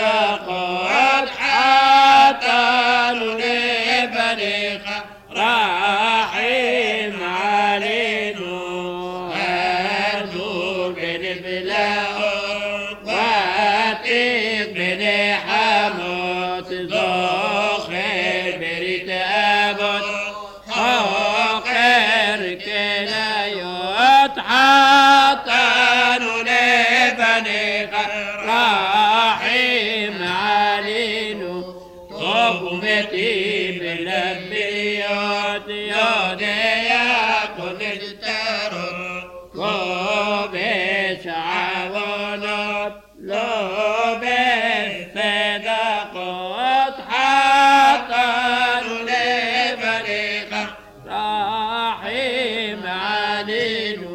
صدقات حتى لبنيخ رحيم علينا هردو بن بلاء واتيق بن حموت زخر بريت أبد حقر كنايات حتى لبنيخ رحيم علينا طبمتي بلبيات ياكل الترر وبيش عوانات لو بالصدقات حتى لبنيخ رحيم علينا